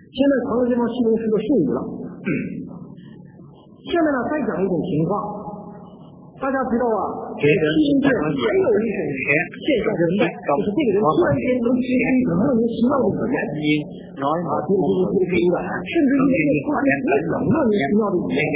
现在长乐这方系统是个术语了。现在呢，再讲一种情况，大家知道啊，新界还有一种现象存在，就是这个人突然间能接触一种莫名其妙的语言，甚至于突然间莫名其妙的语言。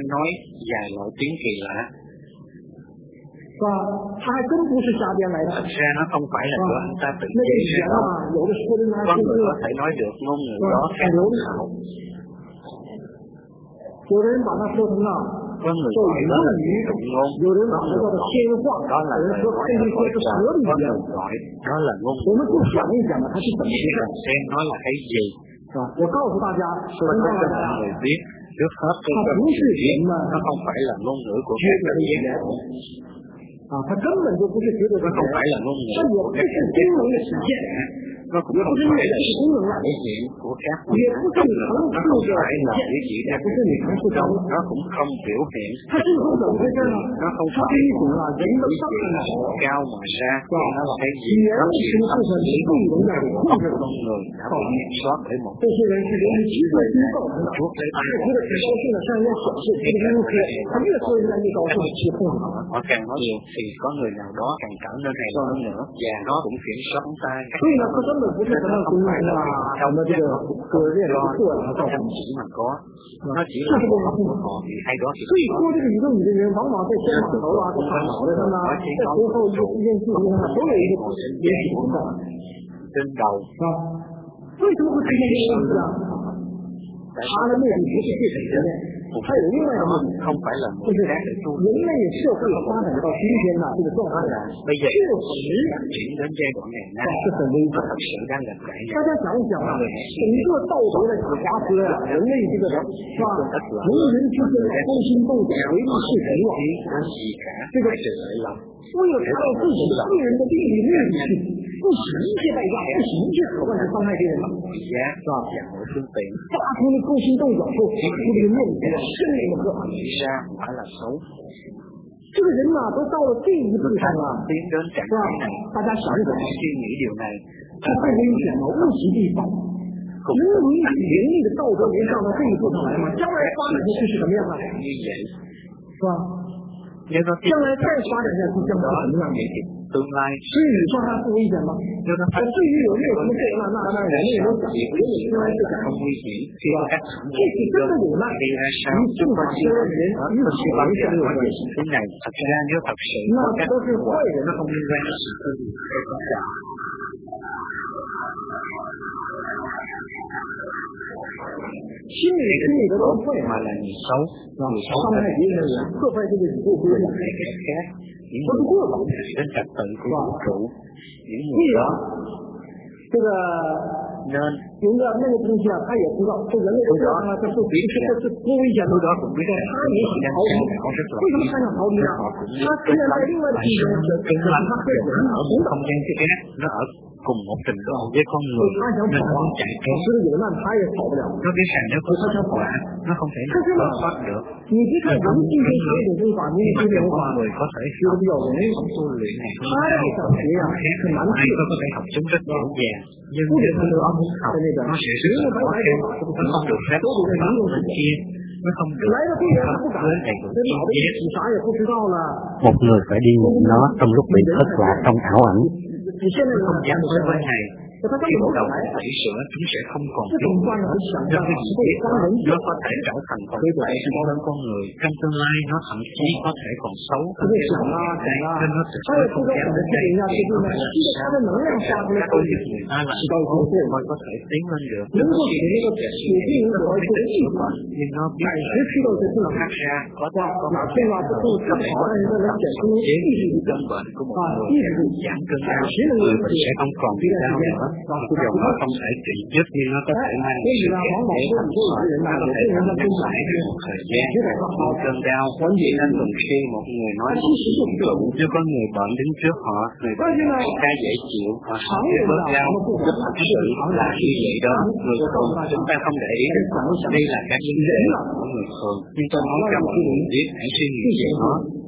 是吧？他还真不是瞎编来的。那个语言啊，有的说的还是很流利。有的人把它说成啊，叫语，有人把它叫做天话，有人说甚至说是河的语言。我们就讲一讲它是怎么回事，是吧？我告诉大家，首先告诉大家，它不是人们绝对的语言。它根本就不是绝对的语言，它也不是功能的体现，也不是你的功能啊，也不是你层次的体现，也不是你层次高，它是一种怎么回事呢？它是一种人的大脑，语言的形式和被人家给控制的。这些人是人类极端心造成的，是觉得挺高兴的，像一件小事，这个公司他越说人家越高兴，去控制他。 thì có người nào đó càng trở nên hài hơn nữa và nó cũng kiểm soát chúng ta 所以呢，它根本不是什么功能啊，我们这个练的不错的造成， mà có nó chỉ là một họ thì hay đó thì 所以说这个宇宙里的人，往往在肩膀头啊，在大脑袋上啊，在头后一件事情上都有一个也许存在， trên đầu 是吧？为什么会出现这个问题啊？它的目的不是对人类。还有另外一个目的，就是人类社会发展到今天呢，这个状态确实是很危险。大家想一想啊，整个道德的启发车呀，人类这个是吧？人与人之间的勾心斗角、唯利是图啊，这个为了达到自己个人的利益目的去不惜一切代价，不惜一切手段去伤害别人了，是吧？发出的勾心斗角后，出这个面子。生命的恶，这个人呐，都到了这一步上了，是吧？大家想一想，这太危险了，物极必反。人类的道德没上到这一步上来吗？将来发展下去是什么样的？是吧？将来再发展下去将是什么样的？所以你说它不危险吗？对于有没有什么这那人类都讲，人类从来是讲，是吧？这是真的有难，与正法修的人与好人是没有关系，那都是坏人的方面。心理的都坏嘛，伤害别人的人，破坏这个宇宙规律，不是过早，是吧？所以啊，这个有一个那个东西啊，他也知道，这人类都知道他这是多危险的，他也想逃离。为什么他想逃离呢？他虽然在另外的地方，他可以很好引导。 cùng một trình độ với con người nên không chạy trốn nó biết rằng nếu có kết quả nó không thể nào thoát được nhưng mà con người có thể học tu luyện này ai có thể học chúng rất dễ dàng nhưng nếu nó muốn học nó sẽ rất là khó khăn nó không được phép bên kia nó không được với thầy của một người phải đi nhìn nó trong lúc bị thất lạc trong ảo ảnh. Không dám tới với thầy, khi bộ đầu tẩy sửa chúng sẽ không còn biết. Do cái gì biết nó có thể trở thành tồi tệ trong con người, trong tương lai nó thậm chí có thể còn xấu hơn cái lòng này, nên nó thực sự không dám đến đây thì có phải làm sao? Các công việc người ta làm mới có thể tiến lên được. Nó chỉ biết nó có thể tiến lên, nhưng nó biết nó khác ra có thể có thể chế cơn bệnh của một người, giảm cơn đau, người bệnh sẽ không còn bị đau nữa. Dòng nó không thể trị dứt nhưng nó có thể mang sự kẹt để thành sỏi, nó có thể làm ngắn lại một thời gian. Một cơn đau vốn dĩ nên thường khi một người nói chưa có người bệnh đứng trước họ, người bệnh khá dễ chịu, họ hỏi để bớt đau, rất thật sự là như vậy đó. Người thường chúng ta không để ý đến đây là các vấn đề của người thường, nhưng tôi nói cho mọi người biết hãy suy nghĩ về nó.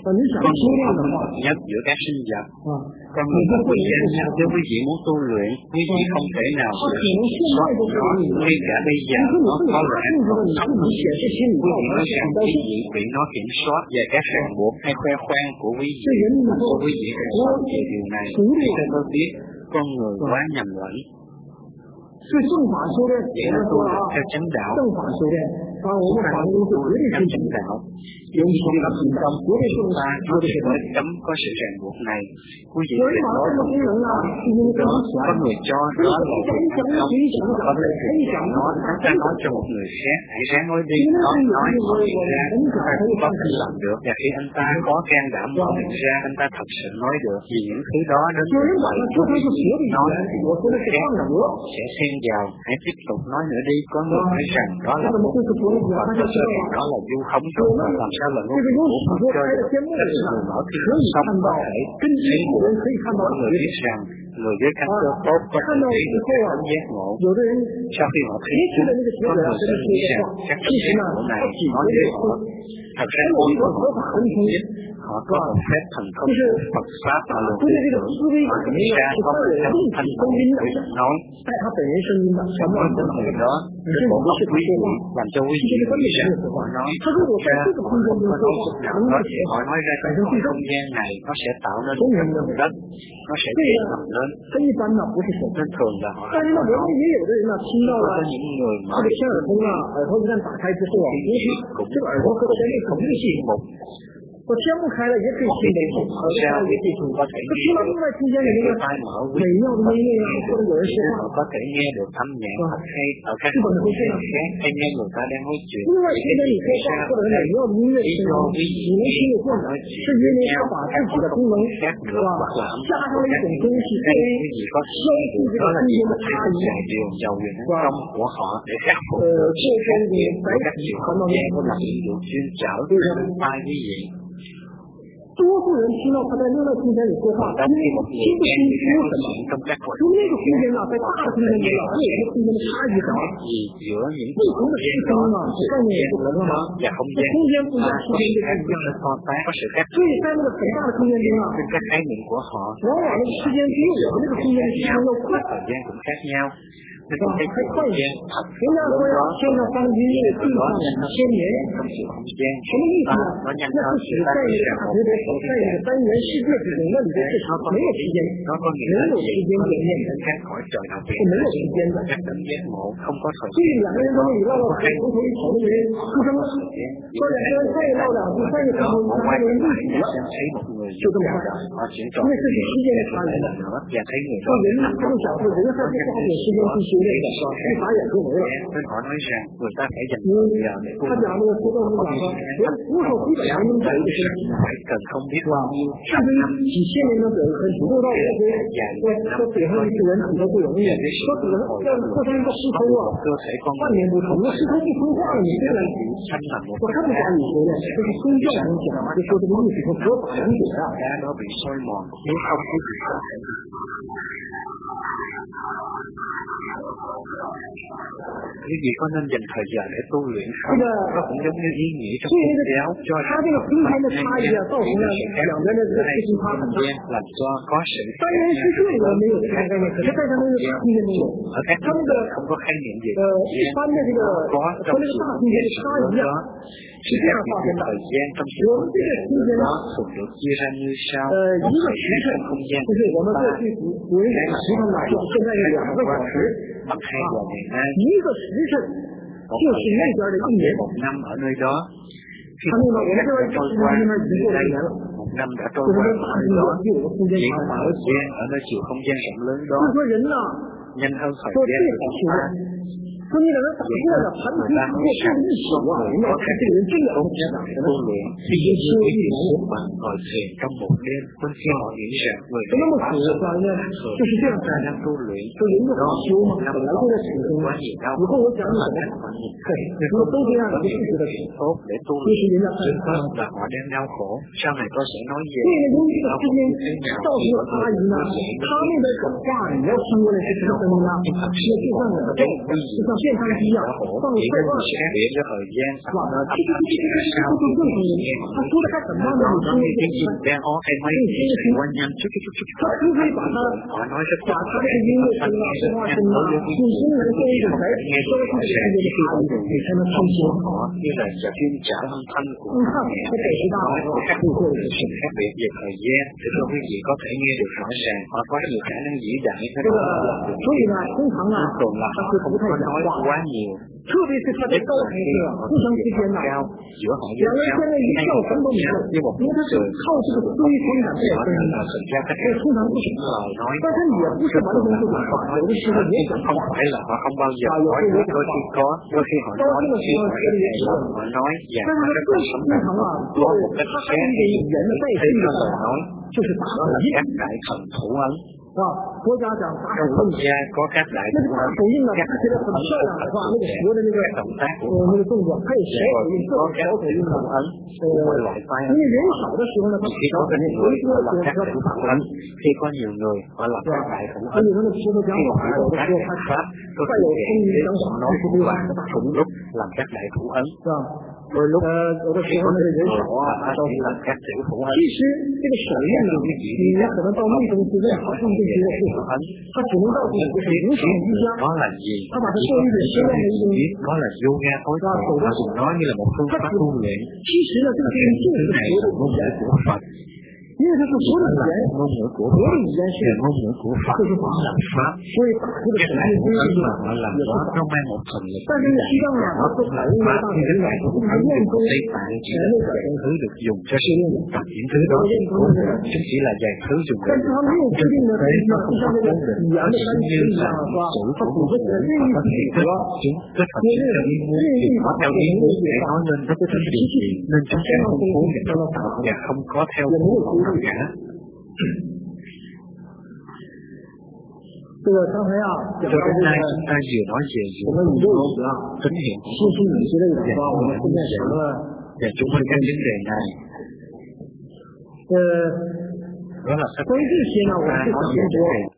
Con người không hợp nhất giữa các sinh vật. Con người có quyền danh nhau nếu quý vị muốn tu luyện, quý vị không thể nào sửa soát nó. Ngay cả bây giờ nó có lẽ còn sống. Quý vị nói rằng quý vị bị nó kiểm soát về các ràng buộc hay khoe khoang của quý vị. Của quý vị phải sống về điều này. Theo tôi biết, con người quá nhầm lẫn. 所以正法修炼， theo chánh đạo, 正法修炼，我们法门是绝对是 chánh đạo. 尤其这个平等，绝对是 chúng ta có thể mới cấm có sự ràng buộc này. Quý vị tuyệt đối không có người cho đó là việc không có lợi ích nó ta nói cho một người khác hãy ráng nói đi, nó nói mở miệng ra ta cũng có thể làm được. Và khi anh ta có can đảm mở miệng ra, anh ta thật sự nói được vì những thứ đó đến từ vậy. Nói sẽ xen vào, hãy tiếp tục nói nữa đi. Có người nói rằng đó là một và thật sự đó là du khống rồi. Làm sao là ngôn ngữ của Phật cho được người mở khi sống có thể thấy ngộ. Mọi người biết rằng người với căn cơ tốt có thể thấy được các cảm giác ngộ. Sau khi họ thấy chúng, có người sẽ nghĩ rằng các cảm giác ngộ này nói với họ. Thật ra mỗi người họ biết họ có một phép thần thông Phật pháp mà luôn tin tưởng. Họ nghĩ ra có một phép thanh tịnh để được nói. Cảm ơn những người đó đến một góc quý vị làm cho quý vị nghĩ rằng họ nói ra họ không có nói chút nào đó thì họ nói ra trong không gian này nó sẽ tạo nên một cái vùng đất, nó sẽ tiến mạnh lên. Nên thường là họ không có nói. Có những người mà cũng không một 我天不开了也可以听得懂， 好像也可以听到听听到另外听见里面美妙的音乐啊，或者有人说话， có thể nghe được âm nhạc thật hay ở các không gian khác hay nghe người ta đang nói chuyện. 另外听见你说话或者美妙的音乐的时候，你能听得见的，是因为他把自己的功能是吧，加上了一种东西，对于消除这个空间的差异，是吧？这跟你白体传到你身上。多数人听到他在另外空间里说话，听不清楚什么，因为那个空间呢，在大的空间里呢，和有些空间的差异很大。不同的时空呢，概念也不同嘛，空间不一样，时间就不一样。所以在那个很大的空间中啊，往往那个时间比我们那个空间的时间要快。还快一点。人家说呀，天上放音乐，地上1000年，什么意思呢？那是指在一个大学的所在一个单元世界之中，那里的市场没有时间，没有时间点面，是没有时间的。所以两个人都是你唠唠嗑，从头一吵那个人出声了，说两个人再唠两句，3个钟头，3个人立起了，就这么发展。因为这是时间的差异。说人他们想说人还是花点时间去修炼的，是吧？一眨眼就没了。他讲那个说到你讲说，人无所不在人在一个身体，是吧？甚至于几千年的北很古到我说北上一次人体都不容易，说北上要扩张一个石头啊，万年不成，那石头不成化了，你这个我看不惯你说的，这是宗教影响啊，就说这个意思说佛法影响啊。 Quý vị có nên dành thời gian để tu luyện không? Nó cũng giống như ý nghĩa trong Phật giáo cho rằng không làm cho có sự ở các chúng ta không có khái niệm gì có trong sự đó. Sự khác biệt về thời gian trong sự nó thường được chia ra như sau. Một thời gian trong không gian 2 giờ ngày nay, 一个时辰就是那边的1年 ，1 năm ở nơi đó. Khi một năm đã trôi qua, đây 1 năm đã trôi qua ở nơi đó, chỉ có thời gian ở nơi chiều không gian rộng lớn đó nhanh hơn thời gian của chúng ta. 说你两个打过了，盘腿之后是一宿啊，人家看这个人真的不想的呢。 khi修一年bằng ngồi thiền trong một đêm, bên khi họ nghĩ rằng người 那么苦啊，就是这样才能 tu luyện， 说人不好修嘛，本来就在苦中嘛。以后我讲你怎么，你说都这样，你就不觉得 tốt để tu luyện， là họ đang đau khổ. Sau này tôi sẽ nói về 这个由于这个时间造成的差异呢，他那边讲话你要听过来是什么声音呢？那就像我这，就像健康机啊，放了快20年。哇，这个他说的还很慢的，他除非把他这个音乐声啊、说话声啊，用中文做一种来说出这个世界的差异，你才能听清。看，这北师大会做的事情。所以呢，通常啊，他是不太讲话，特别是他在高台上互相之间呢，两个人现在一跳什么都没有，因为他是靠这个推风感在声音的，所以通常不讲话，但是也不是完全不讲话，有的时候也讲话，有时候也讲话，高兴的时候说的也是，但是他更通常啊，他还有一个语言的代替的，就是打手印。啊，国家讲打手印，那个打手印呢，看起来很漂亮的话，那个学的那个动作，还有小手印，各种小手印呢，因为人少的时候呢，他小手印有一个比较普通，而且他的师傅讲法，有的时候他再有声音讲法，就是对吧？打手印，是吧？有的时候那个人少啊，打手印。其实这个手印呢，你可能到密宗寺院好像这些不好，他只能到就是无手瑜伽，他把它做一种修炼的一种手段。其实呢，这个就是佛的语言。因为它是佛的语言，佛的语言是就是法，所以打这个手印也是法。但是西藏呢，它是采用了大神的，就是念中那个是用的，但是他没有规定的，就像那个语言的单词一样，是吧？它组合起来任意组合，任意把这个名字写上，这是机器，相当丰富，相当大，也没有规定。这个刚才啊，讲到这个我们宇宙语啊，信息语之类的话，我们现在讲了关于这些呢，我们是想说。